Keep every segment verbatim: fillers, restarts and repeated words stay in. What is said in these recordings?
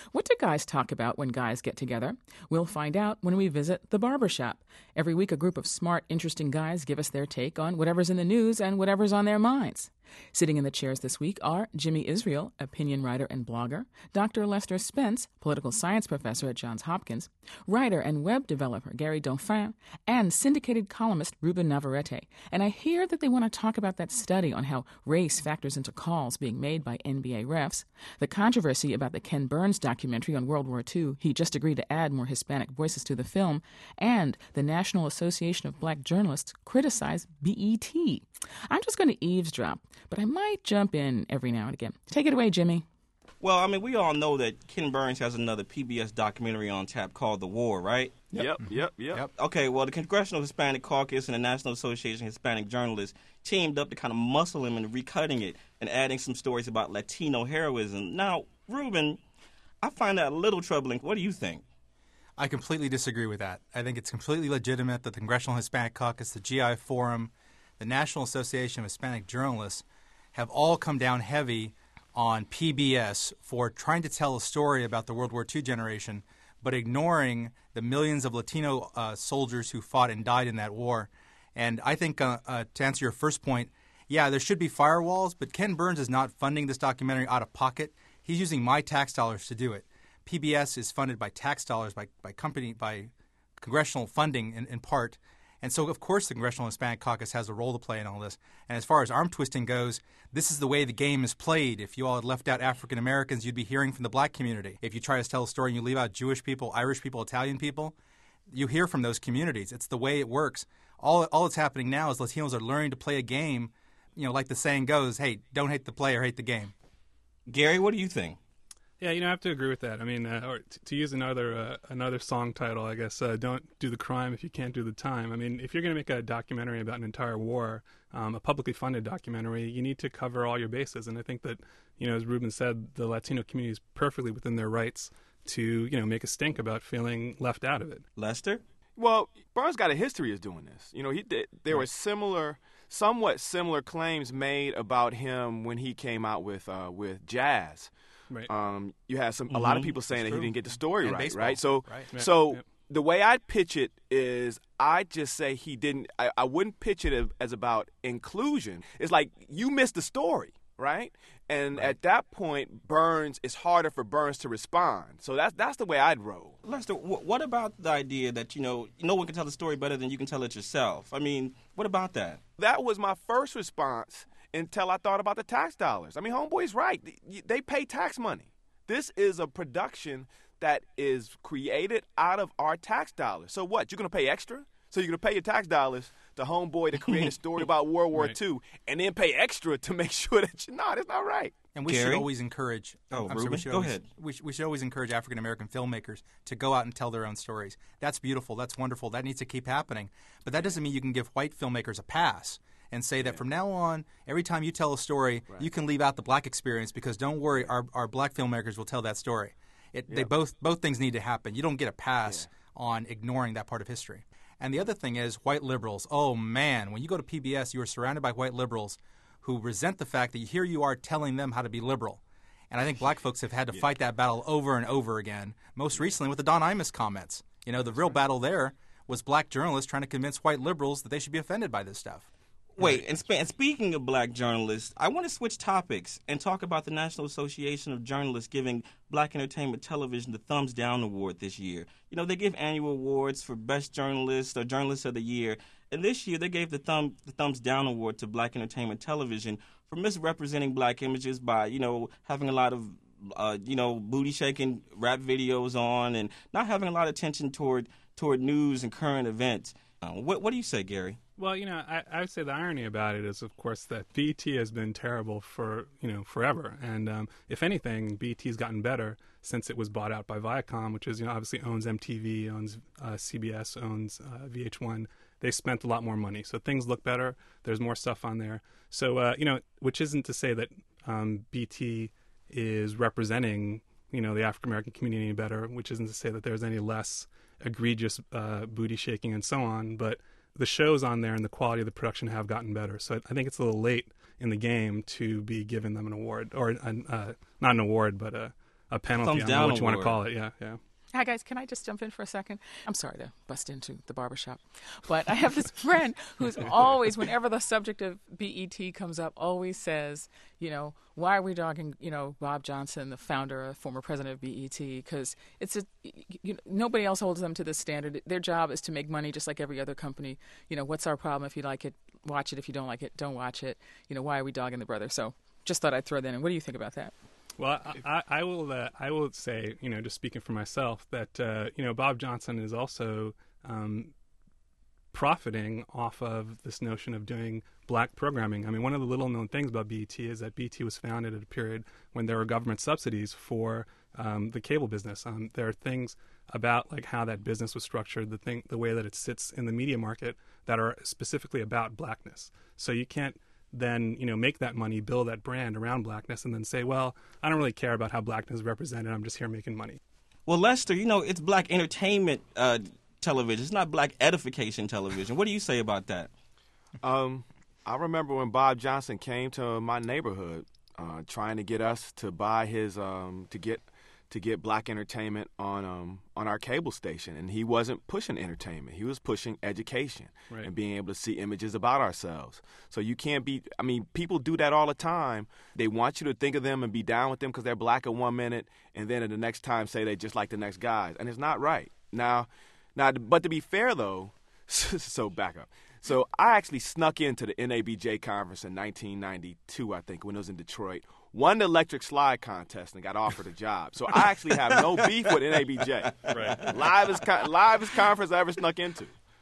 What do guys talk about when guys get together? We'll find out when we visit the barbershop. Every week, a group of smart, interesting guys give us their take on whatever's in the news and whatever's on their minds. Sitting in the chairs this week are Jimmy Israel, opinion writer and blogger, Doctor Lester Spence, political science professor at Johns Hopkins, writer and web developer Gary Dauphin, and syndicated columnist Ruben Navarrete. And I hear that they want to talk about that study on how race factors into calls being made by N B A refs, the controversy about the Ken Burns documentary on World War Two, he just agreed to add more Hispanic voices to the film, and the National Association of Black Journalists criticized B E T. I'm just going to eavesdrop, but I might jump in every now and again. Take it away, Jimmy. Well, I mean, we all know that Ken Burns has another P B S documentary on tap called The War, right? Yep, yep, yep. yep. yep. Okay, well, the Congressional Hispanic Caucus and the National Association of Hispanic Journalists teamed up to kind of muscle him and recutting it and adding some stories about Latino heroism. Now, Ruben, I find that a little troubling. What do you think? I completely disagree with that. I think it's completely legitimate that the Congressional Hispanic Caucus, the G I Forum, the National Association of Hispanic Journalists have all come down heavy on P B S for trying to tell a story about the World War Two generation, but ignoring the millions of Latino uh, soldiers who fought and died in that war. And I think, uh, uh, to answer your first point, yeah, there should be firewalls, but Ken Burns is not funding this documentary out of pocket. He's using my tax dollars to do it. P B S is funded by tax dollars, by, by company, by congressional funding in, in part. And so, of course, the Congressional Hispanic Caucus has a role to play in all this. And as far as arm twisting goes, this is the way the game is played. If you all had left out African Americans, you'd be hearing from the black community. If you try to tell a story and you leave out Jewish people, Irish people, Italian people, you hear from those communities. It's the way it works. All all that's happening now is Latinos are learning to play a game, you know, like the saying goes, hey, don't hate the player, hate the game. Gary, what do you think? Yeah, you know, I have to agree with that. I mean, uh, or t- to use another uh, another song title, I guess, uh, don't do the crime if you can't do the time. I mean, if you're going to make a documentary about an entire war, um, a publicly funded documentary, you need to cover all your bases. And I think that, you know, as Ruben said, the Latino community is perfectly within their rights to, you know, make a stink about feeling left out of it. Lester? Well, Burns got a history of doing this. You know, he did, there Right. were similar, somewhat similar claims made about him when he came out with uh, with Jazz. Right. Um, you had some Mm-hmm. a lot of people saying That's that he true. didn't get the story And right, baseball. right? So, Right. Yeah, so yeah. the way I'd pitch it is, I just say he didn't. I, I wouldn't pitch it as, as about inclusion. It's like you missed the story, right? And at that point, Burns, it's harder for Burns to respond. So that's that's the way I'd roll. Lester, wh- what about the idea that, you know, no one can tell the story better than you can tell it yourself? I mean, what about that? That was my first response until I thought about the tax dollars. I mean, Homeboy's right. They- They pay tax money. This is a production that is created out of our tax dollars. So what? You're going to pay extra? So you're going to pay your tax dollars to Homeboy to create a story about World War Right. Two and then pay extra to make sure that you – no, that's not right. And we Gary? should always encourage. Oh, I'm sorry, Ruben, we should go always, ahead. We, sh- we should always encourage African American filmmakers to go out and tell their own stories. That's beautiful. That's wonderful. That needs to keep happening. But that doesn't mean you can give white filmmakers a pass and say that from now on, every time you tell a story, Right. you can leave out the black experience because don't worry, our, our black filmmakers will tell that story. It, They Yep. both both things need to happen. You don't get a pass on ignoring that part of history. And the other thing is white liberals. Oh, man, when you go to P B S, you are surrounded by white liberals who resent the fact that here you are telling them how to be liberal. And I think black folks have had to fight that battle over and over again, most recently with the Don Imus comments. You know, the real battle there was black journalists trying to convince white liberals that they should be offended by this stuff. Wait, and, sp- and speaking of black journalists, I want to switch topics and talk about the National Association of Journalists giving Black Entertainment Television the Thumbs Down Award this year. You know, they give annual awards for Best Journalist or Journalist of the Year, and this year they gave the, thumb, the Thumbs Down Award to Black Entertainment Television for misrepresenting black images by, you know, having a lot of, uh, you know, booty-shaking rap videos on and not having a lot of attention toward toward news and current events. Uh, what, what do you say, Gary? Well, you know, I, I would say the irony about it is, of course, that B E T has been terrible for, you know, forever. And um, if anything, B E T's gotten better since it was bought out by Viacom, which is, you know, obviously owns M T V, owns uh, C B S, owns uh, V H one. They spent a lot more money. So things look better. There's more stuff on there. So, uh, you know, which isn't to say that um, B E T is representing, you know, the African-American community any better, which isn't to say that there's any less egregious uh, booty shaking and so on. But the shows on there and the quality of the production have gotten better. So I think it's a little late in the game to be giving them an award, or an, uh, not an award, but a, a penalty. Thumbs I don't know down what you want to award. call it. Yeah, yeah. Hi, guys. Can I just jump in for a second? I'm sorry to bust into the barbershop, but I have this friend who's always, whenever the subject of B E T comes up, always says, you know, why are we dogging, you know, Bob Johnson, the founder, former president of B E T? Because it's a, you know, nobody else holds them to this standard. Their job is to make money just like every other company. You know, what's our problem? If you like it, watch it. If you don't like it, don't watch it. You know, why are we dogging the brother? So just thought I'd throw that in. What do you think about that? Well, I, I, I will. Uh, I will say, you know, just speaking for myself, that uh, you know, Bob Johnson is also um, profiting off of this notion of doing black programming. I mean, one of the little-known things about B E T is that B E T was founded at a period when there were government subsidies for um, the cable business. Um, there are things about like how that business was structured, the thing, the way that it sits in the media market, that are specifically about blackness. So you can't then, you know, make that money, build that brand around blackness, and then say, well, I don't really care about how blackness is represented. I'm just here making money. Well, Lester, you know, it's black entertainment uh, television. It's not black edification television. What do you say about that? Um, I remember when Bob Johnson came to my neighborhood, uh, trying to get us to buy his um, to get to get black entertainment on um, on our cable station, and he wasn't pushing entertainment. He was pushing education Right. and being able to see images about ourselves. So you can't be. I mean, people do that all the time. They want you to think of them and be down with them because they're black at one minute, and then at the next time say they just like the next guys, and it's not right. Now, now, but to be fair though, so back up. So I actually snuck into the N A B J conference in nineteen ninety-two, I think, when it was in Detroit. Won the electric slide contest and got offered a job. So I actually have no beef with N A B J. Right. Livest, con- livest conference I ever snuck into.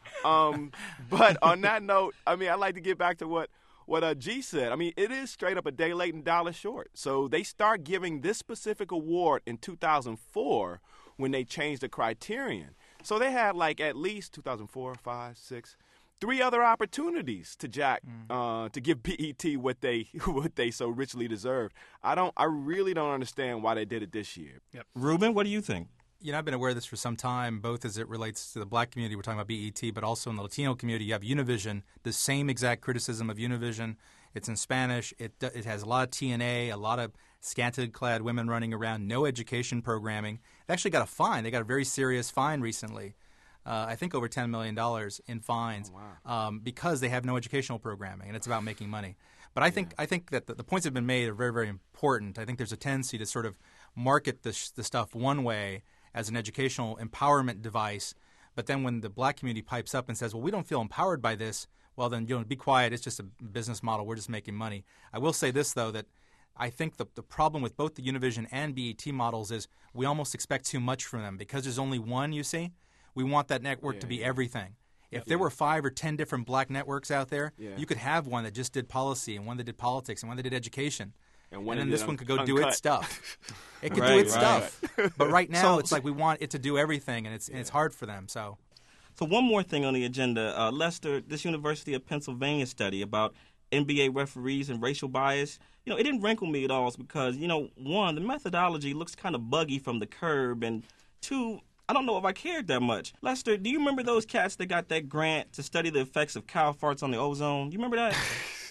Um, but on that note, I mean, I'd like to get back to what, what uh, G said. I mean, it is straight up a day late and dollar short. So they start giving this specific award in two thousand four when they changed the criterion. So they had like at least two thousand four, five, six, three other opportunities to Jack uh, to give B E T what they what they so richly deserved. I don't. I really don't understand why they did it this year. Ruben, what do you think? You know, I've been aware of this for some time, both as it relates to the black community, we're talking about B E T, but also in the Latino community. You have Univision, the same exact criticism of Univision. It's in Spanish. It it has a lot of T N A, a lot of scantily-clad women running around, no education programming. They actually got a fine. They got a very serious fine recently. Uh, I think over ten million dollars in fines Oh, wow. um, because they have no educational programming, and it's about making money. But I think I think that the, the points that have been made are very, very important. I think there's a tendency to sort of market this, the stuff one way as an educational empowerment device, but then when the black community pipes up and says, well, we don't feel empowered by this, well, then, you know, be quiet. It's just a business model. We're just making money. I will say this, though, that I think the, the problem with both the Univision and B E T models is we almost expect too much from them. Because there's only one, you see, we want that network Yeah, to be yeah. everything. If there were five or ten different black networks out there, Yeah. you could have one that just did policy and one that did politics and one that did education. And And, one then that this did one un- could go do uncut. its stuff. It could do Right, its right. stuff. But right now, So- it's like we want it to do everything, and it's and it's hard for them. So So one more thing on the agenda. Uh, Lester, this University of Pennsylvania study about N B A referees and racial bias, you know, it didn't wrinkle me at all because, you know, one, the methodology looks kind of buggy from the curb, and two, I don't know if I cared that much. Lester, do you remember those cats that got that grant to study the effects of cow farts on the ozone? You remember that?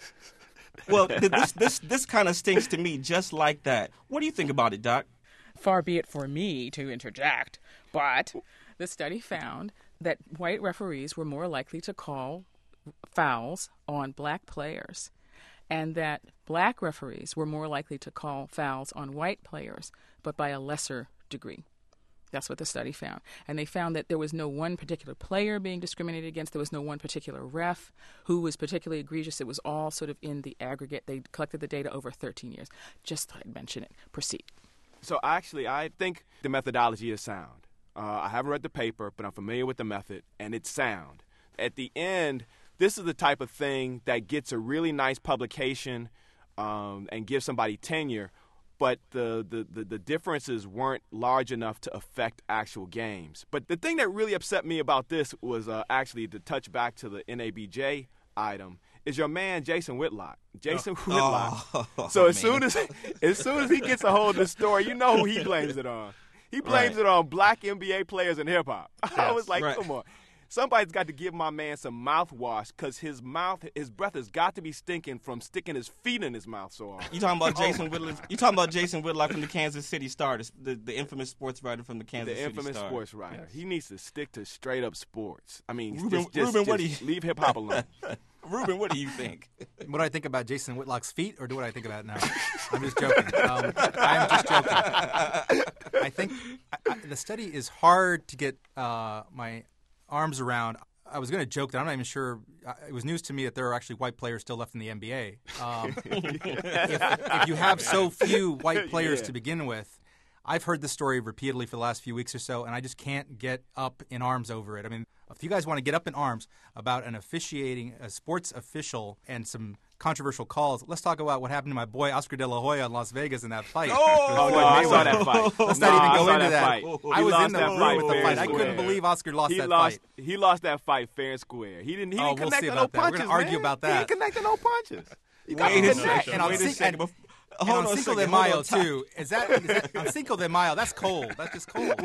Well, th- this this this kind of stinks to me just like that. What do you think about it, Doc? Far be it for me to interject, but the study found that white referees were more likely to call fouls on black players, and that black referees were more likely to call fouls on white players, but by a lesser degree. That's what the study found. And they found that there was no one particular player being discriminated against. There was no one particular ref who was particularly egregious. It was all sort of in the aggregate. They collected the data over thirteen years. Just thought I'd mention it. Proceed. So actually, I think the methodology is sound. Uh, I haven't read the paper, but I'm familiar with the method, and it's sound. At the end, this is the type of thing that gets a really nice publication um, and gives somebody tenure, but the, the, the, the differences weren't large enough to affect actual games. But the thing that really upset me about this was uh, actually to touch back to the N A B J item is your man Jason Whitlock. Jason Whitlock. Oh, so as man. soon as as soon as he gets a hold of the story, you know who he blames it on. He blames Right. it on black N B A players in hip hop. I was like, right. come on. somebody's got to give my man some mouthwash because his mouth, his breath has got to be stinking from sticking his feet in his mouth so often. You talking about Jason Whitlock? You talking about Jason Whitlock from the Kansas City Star, the, the infamous sports writer from the Kansas The City infamous Star. sports writer. Yes. He needs to stick to straight up sports. I mean, Ruben- just, just, Ruben, what just do you- leave hip hop alone. Ruben, what do you think? What do I think about Jason Whitlock's feet, or do what I think about it now? I'm just joking. Um, I'm just joking. I think I, I, the study is hard to get uh, my arms around. I was going to joke that I'm not even sure. Uh, it was news to me that there are actually white players still left in the N B A. Um, if, if you have so few white players Yeah. to begin with, I've heard this story repeatedly for the last few weeks or so, and I just can't get up in arms over it. I mean, if you guys want to get up in arms about an officiating, a sports official, and some controversial calls, let's talk about what happened to my boy Oscar De La Hoya in Las Vegas in that fight. Oh, no, I saw that fight. Let's No, not even I go saw into that. fight. I He was lost in the that room fight with the fair fight. and I couldn't square. believe Oscar lost He that lost. fight. He lost that fight fair and square. He didn't. He Oh, didn't we'll connect see to about no that. We're punches. gonna argue man. about He that. didn't connect to no punches. You got Wait to a connect. second. And on Wait a Cin- second. and- Bef- And Hold on on a Cinco second. de Hold Mayo on. Time- too. Is that, is that on Cinco de Mayo? That's cold. That's just cold.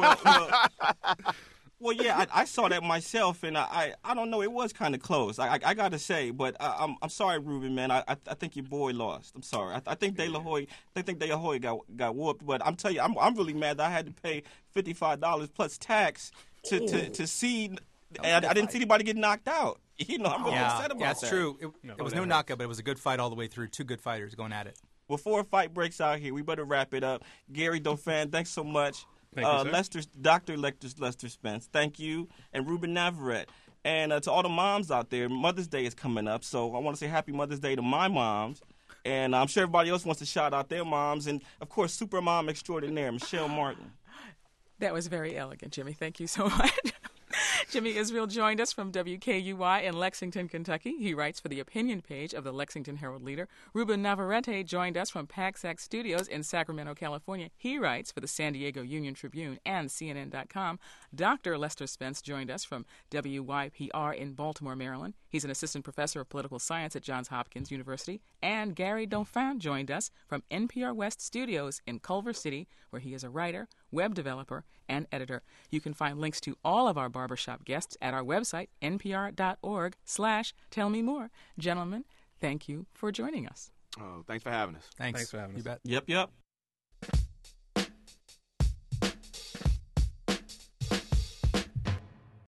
Well, yeah, I, I saw that myself, and I, I, I don't know, it was kind of close. I, I, I got to say, but I, I'm, I'm sorry, Ruben, man. I, I, I think your boy lost. I'm sorry. I, I think De La Hoya, I think De La Hoya got, got whooped. But I'm telling you, I'm, I'm really mad that I had to pay fifty-five dollars plus tax to, to, to see. And I, I didn't see anybody get knocked out. You know, I'm really yeah, upset about yeah, that's that. true. It, No, it was that no hurts. knockout, but it was a good fight all the way through. Two good fighters going at it. Before a fight breaks out here, we better wrap it up. Gary Dauphin, thanks so much. Thank you, uh, sir. Lester, Doctor Lester, Lester Spence, thank you. And Ruben Navarrete. And uh, to all the moms out there, Mother's Day is coming up, so I want to say Happy Mother's Day to my moms. And I'm sure everybody else wants to shout out their moms. And, of course, super mom extraordinaire, Michelle Martin. That was very elegant, Jimmy. Thank you so much. Jimmy Israel joined us from W K U Y in Lexington, Kentucky. He writes for the opinion page of the Lexington Herald-Leader. Ruben Navarrete joined us from Paxac Studios in Sacramento, California. He writes for the San Diego Union Tribune and C N N dot com. Doctor Lester Spence joined us from W Y P R in Baltimore, Maryland. He's an assistant professor of political science at Johns Hopkins University. And Gary Dauphin joined us from N P R West Studios in Culver City, where he is a writer, web developer, and editor. You can find links to all of our barbershop guests at our website, npr.org slash tell me more. Gentlemen, thank you for joining us. Oh, thanks for having us. Thanks. Thanks for having You us. bet. Yep, yep.